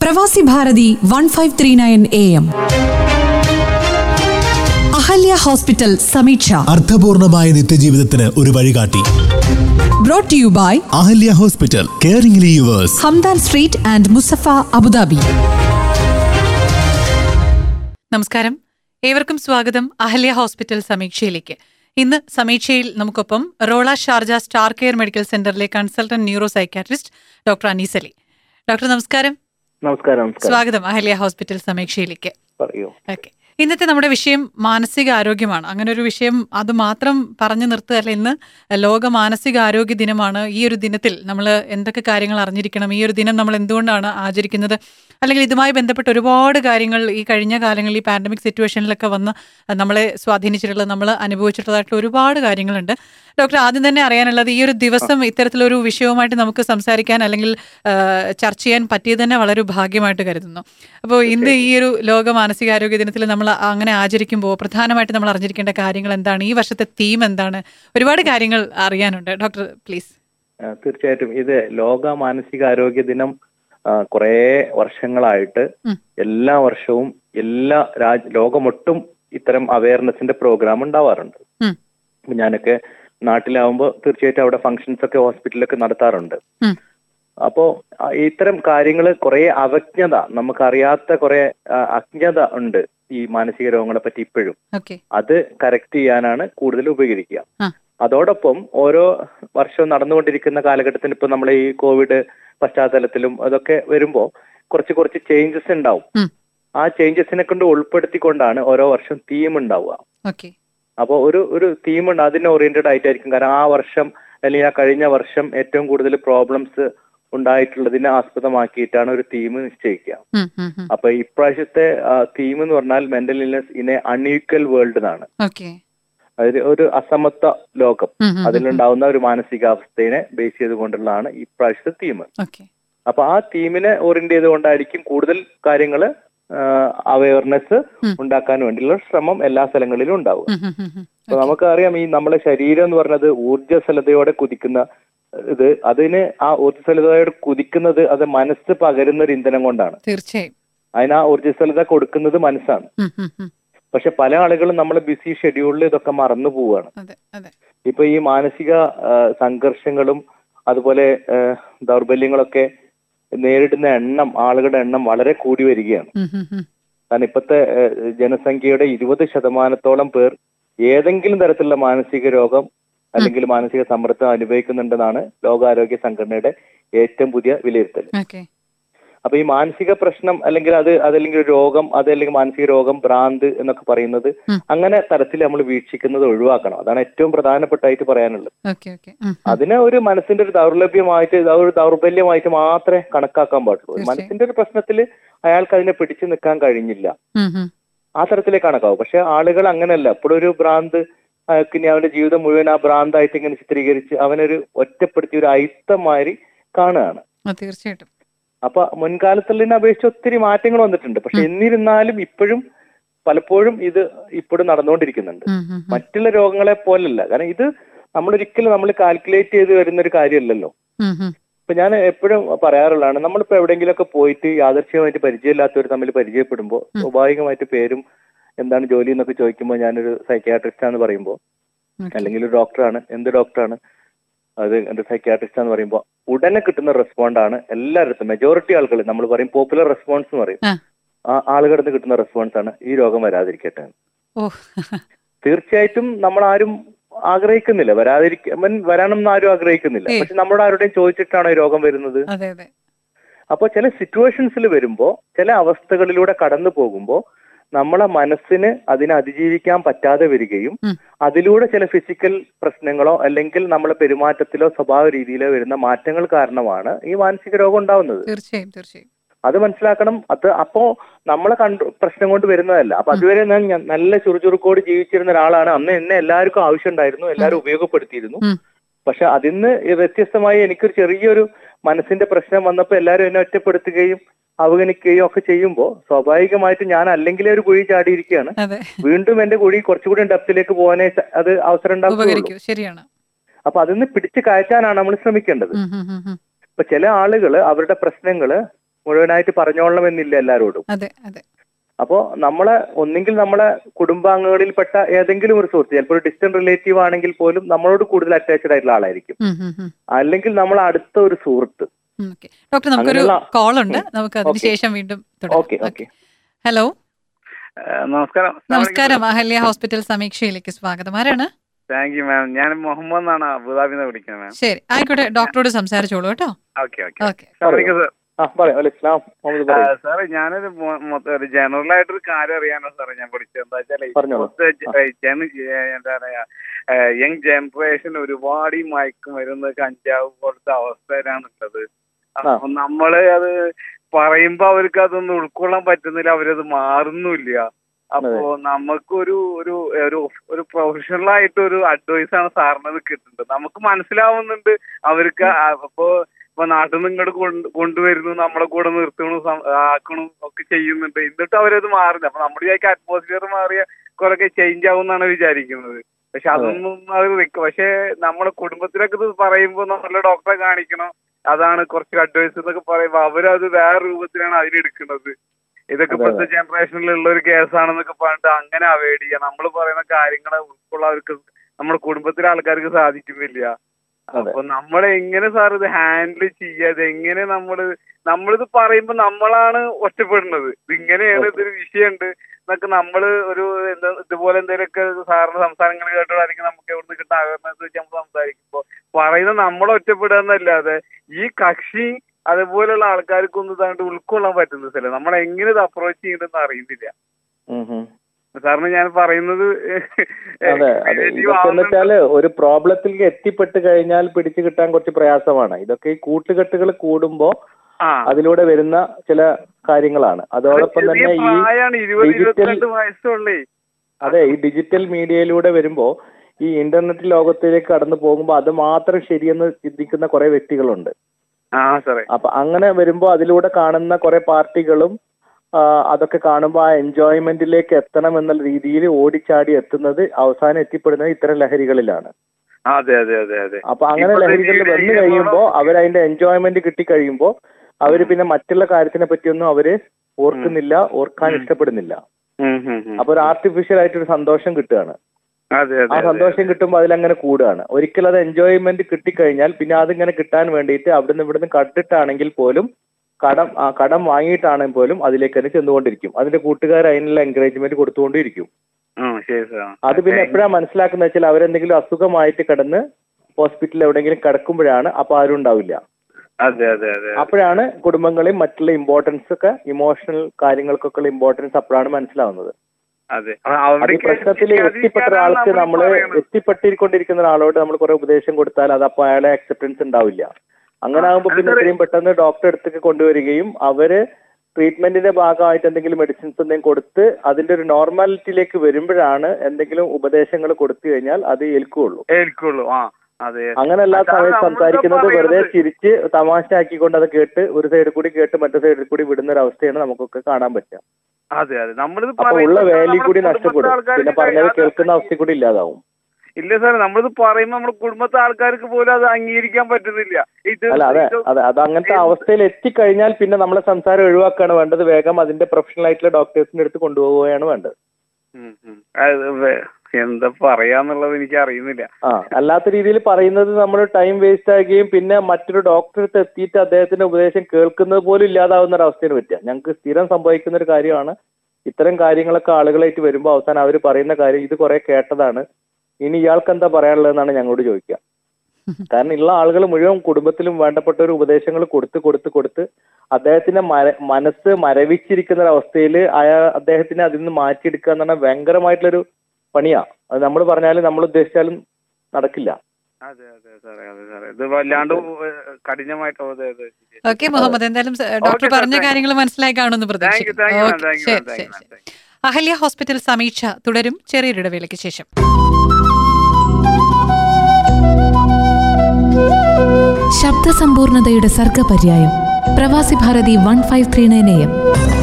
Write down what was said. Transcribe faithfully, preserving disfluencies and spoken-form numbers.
പ്രവാസി Bharathi one five three nine A M. Ahalia hospital Sameeksha. അർത്ഥപൂർണമായ നിത്യജീവിതത്തിന് ഒരു വഴികാട്ടി. Brought to you by Ahalia hospital, caring yours, Hamdan street and Musaffah, Abu Dhabi. നമസ്കാരം, ഏവർക്കും സ്വാഗതം അഹല്യ ഹോസ്പിറ്റൽ സമീക്ഷയിലേക്ക്. ഇന്ന് സമീക്ഷയിൽ നമുക്കൊപ്പം Rolla Sharjah star care medical സെന്ററിലെ consultant neuro psychiatrist doctor Anees Ali. Doctor നമസ്കാരം. നമസ്കാരം. സ്വാഗതം അഹല്യ ഹോസ്പിറ്റൽ സമീക്ഷയിലേക്ക്. പറയൂ. ഓക്കെ, ഇന്നത്തെ നമ്മുടെ വിഷയം മാനസിക ആരോഗ്യമാണ്. അങ്ങനെ ഒരു വിഷയം അത് മാത്രം പറഞ്ഞു നിർത്തുകയല്ല. ഇന്ന് ലോക മാനസികാരോഗ്യ ദിനമാണ്. ഈ ഒരു ദിനത്തിൽ നമ്മൾ എന്തൊക്കെ കാര്യങ്ങൾ അറിഞ്ഞിരിക്കണം, ഈ ഒരു ദിനം നമ്മൾ എന്തുകൊണ്ടാണ് ആചരിക്കുന്നത്, അല്ലെങ്കിൽ ഇതുമായി ബന്ധപ്പെട്ട് ഒരുപാട് കാര്യങ്ങൾ ഈ കഴിഞ്ഞ കാലങ്ങളിൽ ഈ പാൻഡമിക് സിറ്റുവേഷനിലൊക്കെ വന്ന് നമ്മളെ സ്വാധീനിച്ചിട്ടുള്ള, നമ്മൾ അനുഭവിച്ചിട്ടുള്ളതായിട്ടുള്ള ഒരുപാട് കാര്യങ്ങളുണ്ട്. ഡോക്ടർ, ആദ്യം തന്നെ അറിയാനുള്ളത്, ഈ ഒരു ദിവസം ഇത്തരത്തിലൊരു വിഷയവുമായിട്ട് നമുക്ക് സംസാരിക്കാൻ അല്ലെങ്കിൽ ചർച്ച ചെയ്യാൻ പറ്റിയത് തന്നെ വളരെ ഭാഗ്യമായിട്ട് കരുതുന്നു. അപ്പോൾ ഇന്ന് ഈ ഒരു ലോക മാനസികാരോഗ്യ ദിനത്തിൽ നമ്മൾ അങ്ങനെ ആചരിക്കുമ്പോൾ പ്രധാനമായിട്ട് നമ്മൾ അറിഞ്ഞിരിക്കേണ്ട കാര്യങ്ങൾ എന്താണ്, ഈ വർഷത്തെ തീം എന്താണ്, ഒരുപാട് കാര്യങ്ങൾ അറിയാനുണ്ട്. Doctor please. തീർച്ചയായിട്ടും ഇത് ലോക മാനസികാരോഗ്യ ദിനം കുറെ വർഷങ്ങളായിട്ട് എല്ലാ വർഷവും എല്ലാ രാജ്യ ലോകമൊട്ടും ഇത്തരം അവയർനെസിന്റെ പ്രോഗ്രാം ഉണ്ടാവാറുണ്ട്. ഞാനൊക്കെ നാട്ടിലാവുമ്പോൾ തീർച്ചയായിട്ടും അവിടെ ഫംഗ്ഷൻസ് ഒക്കെ ഹോസ്പിറ്റലൊക്കെ നടത്താറുണ്ട്. അപ്പോ ഇത്തരം കാര്യങ്ങൾ കുറെ അവജ്ഞത, നമുക്കറിയാത്ത കുറെ അജ്ഞത ഉണ്ട് ഈ മാനസിക രോഗങ്ങളെ പറ്റി ഇപ്പോഴും. അത് കറക്റ്റ് ചെയ്യാനാണ് കൂടുതൽ ഉപകരിക്കുക. അതോടൊപ്പം ഓരോ വർഷവും നടന്നുകൊണ്ടിരിക്കുന്ന കാലഘട്ടത്തിൽ ഇപ്പൊ നമ്മൾ ഈ കോവിഡ് പശ്ചാത്തലത്തിലും അതൊക്കെ വരുമ്പോ കുറച്ച് കുറച്ച് ചേഞ്ചസ് ഉണ്ടാവും. ആ ചേഞ്ചസിനെ കൊണ്ട് ഉൾപ്പെടുത്തിക്കൊണ്ടാണ് ഓരോ വർഷം തീം ഉണ്ടാവുക. അപ്പൊ ഒരു ഒരു തീം ഉണ്ട്, അതിന് ഓറിയന്റഡ് ആയിട്ടായിരിക്കും. കാരണം ആ വർഷം അല്ലെങ്കിൽ ആ കഴിഞ്ഞ വർഷം ഏറ്റവും കൂടുതൽ പ്രോബ്ലംസ് ഉണ്ടായിട്ടുള്ളതിനെ ആസ്പദമാക്കിയിട്ടാണ് ഒരു തീം നിശ്ചയിക്കുക. അപ്പൊ ഇപ്രാവശ്യത്തെ തീം എന്ന് പറഞ്ഞാൽ mental illness in a unequal world എന്നാണ്. അതായത് ഒരു അസമത്വ ലോകം, അതിലുണ്ടാവുന്ന ഒരു മാനസികാവസ്ഥയെ ബേസ് ചെയ്തുകൊണ്ടുള്ളതാണ് ഇപ്രാവശ്യത്തെ തീം. അപ്പൊ ആ തീമിനെ ഓറിയന്റ് ചെയ്തുകൊണ്ടായിരിക്കും കൂടുതൽ കാര്യങ്ങള് അവയർനെസ് ഉണ്ടാക്കാൻ വേണ്ടിയുള്ള ശ്രമം എല്ലാ സ്ഥലങ്ങളിലും ഉണ്ടാവുക. അപ്പൊ നമുക്കറിയാം, ഈ നമ്മളെ ശരീരം എന്ന് പറഞ്ഞത് ഊർജ്ജസ്വലതയോടെ കുതിക്കുന്ന ഇത്, അതിന് ആ ഊർജ്ജസ്വലതയോടെ കുതിക്കുന്നത് അത് മനസ്സ് പകരുന്ന ഒരു ഇന്ധനം കൊണ്ടാണ്. തീർച്ചയായും അതിന് ആ ഊർജ്ജസ്വലത കൊടുക്കുന്നത് മനസ്സാണ്. പക്ഷെ പല ആളുകളും നമ്മളെ ബിസി ഷെഡ്യൂളിൽ ഇതൊക്കെ മറന്നു പോവുകയാണ്. ഇപ്പൊ ഈ മാനസിക സംഘർഷങ്ങളും അതുപോലെ ദൗർബല്യങ്ങളൊക്കെ നേരിടുന്ന എണ്ണം, ആളുകളുടെ എണ്ണം വളരെ കൂടി വരികയാണ്. കാരണം ഇപ്പോഴത്തെ ജനസംഖ്യയുടെ ഇരുപത് ശതമാനത്തോളം പേർ ഏതെങ്കിലും തരത്തിലുള്ള മാനസിക രോഗം അല്ലെങ്കിൽ മാനസിക സമ്മർദ്ദം അനുഭവിക്കുന്നുണ്ടെന്നാണ് ലോകാരോഗ്യ സംഘടനയുടെ ഏറ്റവും പുതിയ വിലയിരുത്തൽ. അപ്പൊ ഈ മാനസിക പ്രശ്നം അല്ലെങ്കിൽ അത് അതല്ലെങ്കിൽ രോഗം, അതല്ലെങ്കിൽ മാനസിക രോഗം, ഭ്രാന്ത് എന്നൊക്കെ പറയുന്നത് അങ്ങനെ തരത്തിൽ നമ്മൾ വീക്ഷിക്കുന്നത് ഒഴിവാക്കണം. അതാണ് ഏറ്റവും പ്രധാനപ്പെട്ടായിട്ട് പറയാനുള്ളത്. അതിനെ ഒരു മനസ്സിന്റെ ഒരു ദൗർലഭ്യമായിട്ട്, ഒരു ദൗർബല്യമായിട്ട് മാത്രമേ കണക്കാക്കാൻ പാടുള്ളൂ. മനസ്സിന്റെ ഒരു പ്രശ്നത്തിൽ അയാൾക്ക് അതിനെ പിടിച്ചു നിൽക്കാൻ കഴിഞ്ഞില്ല, ആ തരത്തിലേക്ക് കണക്കാവും. പക്ഷെ ആളുകൾ അങ്ങനെയല്ല. ഇപ്പോഴും ഒരു ഭ്രാന്ത് പിന്നെ അവന്റെ ജീവിതം മുഴുവൻ ആ ഭ്രാന്തായിട്ട് ഇങ്ങനെ ചിത്രീകരിച്ച് അവനൊരു ഒറ്റപ്പെടുത്തി ഒരു അയിത്തമാതിരി കാണുകയാണ്. തീർച്ചയായിട്ടും. അപ്പൊ മുൻകാലത്തുള്ളതിനെ അപേക്ഷിച്ച് ഒത്തിരി മാറ്റങ്ങൾ വന്നിട്ടുണ്ട്. പക്ഷെ എന്നിരുന്നാലും ഇപ്പോഴും പലപ്പോഴും ഇത് ഇപ്പോഴും നടന്നുകൊണ്ടിരിക്കുന്നുണ്ട്. മറ്റുള്ള രോഗങ്ങളെ പോലല്ല. കാരണം ഇത് നമ്മളൊരിക്കലും നമ്മൾ കാൽക്കുലേറ്റ് ചെയ്ത് വരുന്ന ഒരു കാര്യമല്ലല്ലോ. ഇപ്പൊ ഞാൻ എപ്പോഴും പറയാറുള്ളതാണ്, നമ്മളിപ്പോ എവിടെയെങ്കിലുമൊക്കെ പോയിട്ട് യാദൃശ്ചികമായിട്ട് പരിചയമില്ലാത്തവർ തമ്മിൽ പരിചയപ്പെടുമ്പോൾ സ്വാഭാവികമായിട്ട് പേരും എന്താണ് ജോലി എന്നൊക്കെ ചോദിക്കുമ്പോൾ ഞാനൊരു സൈക്യാട്രിസ്റ്റ് ആണെന്ന് പറയുമ്പോൾ, അല്ലെങ്കിൽ ഒരു ഡോക്ടറാണ്, എന്ത് ഡോക്ടറാണ്, അത് എന്റെ സൈക്യാട്രിസ്റ്റ് എന്ന് പറയുമ്പോൾ ഉടനെ കിട്ടുന്ന റെസ്പോണ്ടാണ് എല്ലായിടത്തും. മെജോറിറ്റി ആളുകൾ നമ്മൾ പറയും പോപ്പുലർ റെസ്പോൺസ് എന്ന് പറയും. ആ ആളുകളിൽ നിന്ന് കിട്ടുന്ന റെസ്പോൺസ് ആണ് ഈ രോഗം വരാതിരിക്കട്ടെ. തീർച്ചയായിട്ടും നമ്മൾ ആരും ആഗ്രഹിക്കുന്നില്ല വരാതിരിക്കാൻ, വരാനെന്ന് ആരും ആഗ്രഹിക്കുന്നില്ല. പക്ഷെ നമ്മളോട് ആരുടെയും ചോദിച്ചിട്ടാണോ ഈ രോഗം വരുന്നത്? അപ്പോൾ ചില സിറ്റുവേഷൻസിൽ വരുമ്പോ, ചില അവസ്ഥകളിലൂടെ കടന്നു പോകുമ്പോ നമ്മളെ മനസ്സിന് അതിനെ അതിജീവിക്കാൻ പറ്റാതെ വരികയും അതിലൂടെ ചില ഫിസിക്കൽ പ്രശ്നങ്ങളോ അല്ലെങ്കിൽ നമ്മളെ പെരുമാറ്റത്തിലോ സ്വഭാവ രീതിയിലോ വരുന്ന മാറ്റങ്ങൾ കാരണമാണ് ഈ മാനസിക രോഗം ഉണ്ടാവുന്നത്. തീർച്ചയായും തീർച്ചയായും അത് മനസ്സിലാക്കണം. അത് അപ്പോ നമ്മളെ കണ്ടു പ്രശ്നം കൊണ്ട് വരുന്നതല്ല. അപ്പൊ അതുവരെ ഞാൻ നല്ല ചുറുചുറുക്കോട് ജീവിച്ചിരുന്ന ഒരാളാണ്. അന്ന് എന്നെ എല്ലാവർക്കും ആവശ്യം ഉണ്ടായിരുന്നു, എല്ലാവരും ഉപയോഗപ്പെടുത്തിയിരുന്നു. പക്ഷെ അതിന്ന് വ്യത്യസ്തമായി എനിക്കൊരു ചെറിയൊരു മനസ്സിന്റെ പ്രശ്നം വന്നപ്പോൾ എല്ലാവരും എന്നെ ഒറ്റപ്പെടുത്തുകയും അവഗണിക്കുകയും ഒക്കെ ചെയ്യുമ്പോൾ സ്വാഭാവികമായിട്ട് ഞാൻ അല്ലെങ്കിൽ ഒരു കുഴി ചാടിയിരിക്കുകയാണ്. വീണ്ടും എന്റെ കുഴി കുറച്ചുകൂടി ഡെപ്തിലേക്ക് പോകാനേ അത് അവസരം ഉണ്ടാകും. ശരിയാണ്. അപ്പൊ അതിന്ന് പിടിച്ചു കയറ്റാനാണ് നമ്മൾ ശ്രമിക്കേണ്ടത്. ഇപ്പൊ ചില ആളുകള് അവരുടെ പ്രശ്നങ്ങള് മുഴുവനായിട്ട് പറഞ്ഞോളണമെന്നില്ല എല്ലാവരോടും. അതെ അതെ. അപ്പോ നമ്മളെ ഒന്നെങ്കിൽ നമ്മളെ കുടുംബാംഗങ്ങളിൽപ്പെട്ട ഏതെങ്കിലും ഒരു സുഹൃത്ത്, ചിലപ്പോൾ ഒരു ഡിസ്റ്റന്റ് റിലേറ്റീവ് ആണെങ്കിൽ പോലും നമ്മളോട് കൂടുതൽ അറ്റാച്ച്ഡ് ആയിട്ടുള്ള ആളായിരിക്കും, അല്ലെങ്കിൽ നമ്മൾ അടുത്ത ഒരു സുഹൃത്ത്. ഡോക്ടർ, നമുക്കൊരു കോൾ ഉണ്ട്, നമുക്ക് അതിനുശേഷം വീണ്ടും തുടരാം. ഹലോ, നമസ്കാരം. നമസ്കാരം. അഹല്യ ഹോസ്പിറ്റൽ സമീക്ഷയിലേക്ക് സ്വാഗതം. ആരാണ്? Thank you ma'am. ഞാൻ മുഹമ്മദ് എന്നാണ്, അബുദാബിന്ന് വിളിക്കുന്നത് മാം. ശരി, ആയിക്കോട്ടെ, ഡോക്ടറോട് സംസാരിച്ചോളൂ കേട്ടോ. Okay okay. സാറേ, ഞാനൊരു ഒരു ജനറൽ ആയിട്ടൊരു കാര്യം അറിയാനോ സാറേ ഞാൻ വിളിച്ചത്. എന്താ വെച്ചാൽ എന്താ പറയാ, യങ് ജനറേഷൻ ഒരുപാട് ഈ മയക്കുമരുന്ന്, കഞ്ചാവ് പോലത്തെ അവസ്ഥയിലാണുള്ളത്. അപ്പൊ നമ്മള് അത് പറയുമ്പോ അവർക്ക് അതൊന്നും ഉൾക്കൊള്ളാൻ പറ്റുന്നില്ല, അവരത് മാറുന്നില്ല. അപ്പോ നമുക്കൊരു ഒരു ഒരു പ്രൊഫഷണൽ ആയിട്ട് ഒരു അഡ്വൈസ് ആണ് സാറിനത് കിട്ടുന്നത്. നമുക്ക് മനസ്സിലാവുന്നുണ്ട് അവർക്ക്. അപ്പോ ഇപ്പൊ നാട്ടിൽ നിന്ന് ഇങ്ങോട്ട് കൊണ്ടുവരുന്നു, നമ്മളെ കൂടെ നിർത്തണു, ആക്കണു ഒക്കെ ചെയ്യുന്നുണ്ട്. എന്നിട്ട് അവരത് മാറുന്നത്. അപ്പൊ നമ്മുടെ ഈ അറ്റ്മോസ്ഫിയർ മാറിയ കുറെയൊക്കെ ചേഞ്ച് ആവും എന്നാണ് വിചാരിക്കുന്നത്. പക്ഷെ അതൊന്നും അവർ നിൽക്കും. പക്ഷെ നമ്മളെ കുടുംബത്തിലൊക്കെ ഇത് പറയുമ്പോ നല്ല ഡോക്ടറെ കാണിക്കണം, അതാണ് കുറച്ച് അഡ്വൈസ് എന്നൊക്കെ പറയുമ്പോ അവരത് വേറെ രൂപത്തിലാണ് അതിനെടുക്കുന്നത്. ഇതൊക്കെ ഇപ്പോഴത്തെ ജനറേഷനിലുള്ള ഒരു കേസാണെന്നൊക്കെ പറഞ്ഞിട്ട് അങ്ങനെ അവോയ്ഡ് ചെയ്യുക. നമ്മൾ പറയുന്ന കാര്യങ്ങളെ ഉൾക്കൊള്ളാൻ അവർക്ക് നമ്മുടെ കുടുംബത്തിലെ ആൾക്കാർക്ക് സാധിക്കുന്നില്ല. അപ്പൊ നമ്മളെങ്ങനെ സാർ ഇത് ഹാൻഡിൽ ചെയ്യാതെ എങ്ങനെ നമ്മള് നമ്മളിത് പറയുമ്പോ നമ്മളാണ് ഒറ്റപ്പെടുന്നത്. ഇതിങ്ങനെയാണ്, ഇതൊരു വിഷയമുണ്ട് എന്നൊക്കെ നമ്മള് ഒരു എന്താ ഇതുപോലെ എന്തെങ്കിലുമൊക്കെ സാറിന്റെ സംസാരങ്ങൾ കേട്ടോടായിരിക്കും നമുക്ക് എവിടുന്ന് കിട്ടുന്ന അവയർനെസ് വെച്ച് നമ്മൾ സംസാരിക്കുമ്പോ പറയുന്നത് നമ്മളെ ഒറ്റപ്പെടുക എന്നല്ലാതെ ഈ കക്ഷി അതുപോലെയുള്ള ആൾക്കാർക്കൊന്നും ഇതാണ്ട് ഉൾക്കൊള്ളാൻ പറ്റുന്നില്ല. നമ്മൾ എങ്ങനെ ഇത് അപ്രോച്ച് ചെയ്യണമെന്ന് അറിയുന്നില്ല. സാറിന് ഞാൻ പറയുന്നത് വെച്ചാല് ഒരു പ്രോബ്ലത്തിലേക്ക് എത്തിപ്പെട്ട് കഴിഞ്ഞാൽ പിടിച്ചു കിട്ടാൻ കുറച്ച് പ്രയാസമാണ്. ഇതൊക്കെ ഈ കൂട്ടുകെട്ടുകൾ കൂടുമ്പോ അതിലൂടെ വരുന്ന ചില കാര്യങ്ങളാണ്. അതോടൊപ്പം തന്നെ ഈ ഡിജിറ്റൽ അതെ ഈ ഡിജിറ്റൽ മീഡിയയിലൂടെ വരുമ്പോ ഈ ഇന്റർനെറ്റ് ലോകത്തിലേക്ക് കടന്നു പോകുമ്പോ അത് മാത്രം ശരിയെന്ന് ചിന്തിക്കുന്ന കുറെ വ്യക്തികളുണ്ട്. അപ്പൊ അങ്ങനെ വരുമ്പോ അതിലൂടെ കാണുന്ന കുറെ പാർട്ടികളും അതൊക്കെ കാണുമ്പോൾ ആ എൻജോയ്മെന്റിലേക്ക് എത്തണം എന്നുള്ള രീതിയിൽ ഓടിച്ചാടി എത്തുന്നത് അവസാനം എത്തിപ്പെടുന്നത് ഇത്തരം ലഹരികളിലാണ്. അപ്പൊ അങ്ങനെ ലഹരികളിൽ വന്നു കഴിയുമ്പോ അവരതിന്റെ എൻജോയ്മെന്റ് കിട്ടിക്കഴിയുമ്പോ അവര് പിന്നെ മറ്റുള്ള കാര്യത്തിനെ പറ്റിയൊന്നും അവര് ഓർക്കുന്നില്ല, ഓർക്കാൻ ഇഷ്ടപ്പെടുന്നില്ല. അപ്പൊ ഒരു ആർട്ടിഫിഷ്യൽ ആയിട്ടൊരു സന്തോഷം കിട്ടുകയാണ്. ആ സന്തോഷം കിട്ടുമ്പോൾ അതിലങ്ങനെ കൂടുകയാണ്. ഒരിക്കലും അത് എൻജോയ്മെന്റ് കിട്ടിക്കഴിഞ്ഞാൽ പിന്നെ അതിങ്ങനെ കിട്ടാൻ വേണ്ടിയിട്ട് അവിടുന്ന് ഇവിടുന്ന് കണ്ടിട്ടാണെങ്കിൽ പോലും കടം ആ കടം വാങ്ങിയിട്ടാണെങ്കിൽ പോലും അതിലേക്ക് തന്നെ ചെന്നുകൊണ്ടിരിക്കും. അതിന്റെ കൂട്ടുകാർ അതിനുള്ള എൻകറേജ്മെന്റ് കൊടുത്തുകൊണ്ടിരിക്കും. അത് പിന്നെ എപ്പോഴാണ് മനസ്സിലാക്കുന്ന വെച്ചാൽ അവരെന്തെങ്കിലും അസുഖമായിട്ട് കിടന്ന് ഹോസ്പിറ്റലിൽ എവിടെയെങ്കിലും കിടക്കുമ്പോഴാണ്. അപ്പൊ ആരും ഉണ്ടാവില്ല. അപ്പോഴാണ് കുടുംബങ്ങളെയും മറ്റുള്ള ഇമ്പോർട്ടൻസ് ഒക്കെ ഇമോഷണൽ കാര്യങ്ങൾക്കൊക്കെ ഇമ്പോർട്ടൻസ് അപ്പോഴാണ് മനസ്സിലാവുന്നത്. ഈ പ്രശ്നത്തിൽ എത്തിപ്പെട്ട ഒരാൾക്ക് നമ്മള് എത്തിപ്പെട്ടിരിക്കൊണ്ടിരിക്കുന്ന ഒരാളോട് നമ്മൾ കുറെ ഉപദേശം കൊടുത്താൽ അത് അപ്പൊ അയാളെ അക്സെപ്റ്റൻസ് ഉണ്ടാവില്ല. അങ്ങനെ ആകുമ്പോൾ പിന്നെ എത്രയും പെട്ടെന്ന് ഡോക്ടറെ അടുത്തേക്ക് കൊണ്ടുവരികയും അവര് ട്രീറ്റ്മെന്റിന്റെ ഭാഗമായിട്ട് എന്തെങ്കിലും മെഡിസിൻസ് എന്തെങ്കിലും കൊടുത്ത് അതിന്റെ ഒരു നോർമാലിറ്റിയിലേക്ക് വരുമ്പോഴാണ് എന്തെങ്കിലും ഉപദേശങ്ങൾ കൊടുത്തു കഴിഞ്ഞാൽ അത് ഏൽക്കുള്ളൂ ഏൽക്കുള്ളൂ അങ്ങനെ എല്ലാ സമയത്ത് സംസാരിക്കുന്നത് വെറുതെ ചിരിച്ച് തമാശ ആക്കിക്കൊണ്ട് അത് കേട്ട് ഒരു സൈഡിൽ കൂടി കേട്ട് മറ്റു സൈഡിൽ കൂടി വിടുന്ന ഒരു അവസ്ഥയാണ് നമുക്കൊക്കെ കാണാൻ പറ്റുക. അപ്പൊ ഉള്ള വാല്യൂ കൂടി നഷ്ടപ്പെടും. പിന്നെ പറഞ്ഞത് കേൾക്കുന്ന അവസ്ഥ കൂടി ഇല്ലാതാവും. ഇല്ല സാർ, നമ്മളിത് പറയുമ്പോ നമ്മുടെ കുടുംബത്തെ ആൾക്കാർക്ക് പോലും അത് അംഗീകരിക്കാൻ പറ്റുന്നില്ല. അല്ല അതെ അതെ അത് അങ്ങനത്തെ അവസ്ഥയിൽ എത്തിക്കഴിഞ്ഞാൽ പിന്നെ നമ്മളെ സംസാരം ഒഴിവാക്കുകയാണ് വേണ്ടത്. വേഗം അതിന്റെ പ്രൊഫഷണൽ ആയിട്ടുള്ള ഡോക്ടേഴ്സിന്റെ അടുത്ത് കൊണ്ടുപോവുകയാണ് വേണ്ടത്. എന്താ പറയാന്നുള്ളത് എനിക്ക് അറിയുന്നില്ല. ആ അല്ലാത്ത രീതിയിൽ പറയുന്നത് നമ്മൾ ടൈം വേസ്റ്റ് ആകുകയും പിന്നെ മറ്റൊരു ഡോക്ടറെ എത്തിയിട്ട് അദ്ദേഹത്തിന്റെ ഉപദേശം കേൾക്കുന്നത് പോലും ഇല്ലാതാവുന്ന ഒരു അവസ്ഥയിൽ പറ്റുക. ഞങ്ങൾക്ക് സ്ഥിരം സംഭവിക്കുന്ന ഒരു കാര്യമാണ്. ഇത്തരം കാര്യങ്ങളൊക്കെ ആളുകളായിട്ട് വരുമ്പോൾ അവസാനം അവർ പറയുന്ന കാര്യം ഇത് കുറെ കേട്ടതാണ്, ഇനി ഇയാൾക്ക് എന്താ പറയാനുള്ളതെന്നാണ് ഞങ്ങളോട് ചോദിക്കുക. കാരണം ഉള്ള ആളുകൾ മുഴുവൻ കുടുംബത്തിലും വേണ്ടപ്പെട്ട ഒരു ഉപദേശങ്ങൾ കൊടുത്ത് കൊടുത്ത് കൊടുത്ത് അദ്ദേഹത്തിന്റെ മര മനസ്സ് മരവിച്ചിരിക്കുന്ന ഒരു അവസ്ഥയിൽ അയാൾ അദ്ദേഹത്തിനെ അതിൽ നിന്ന് മാറ്റിയെടുക്കുക എന്ന് പറഞ്ഞാൽ ഭയങ്കരമായിട്ടുള്ളൊരു പണിയാ. അത് നമ്മൾ പറഞ്ഞാലും നമ്മൾ ഉദ്ദേശിച്ചാലും നടക്കില്ല. ഓക്കെ മുഹമ്മദ്, എന്തായാലും ഡോക്ടർ പറഞ്ഞ കാര്യങ്ങൾ മനസ്സിലായി കാണുമെന്ന് പ്രതീക്ഷിക്കുന്നു. അഹല്യ ഹോസ്പിറ്റൽ സമീക്ഷ തുടരും ചെറിയൊരു ഇടവേളയ്ക്ക് ശേഷം. ശബ്ദസമ്പൂർണതയുടെ സർഗപര്യായം Pravasi Bharathi one five three nine A M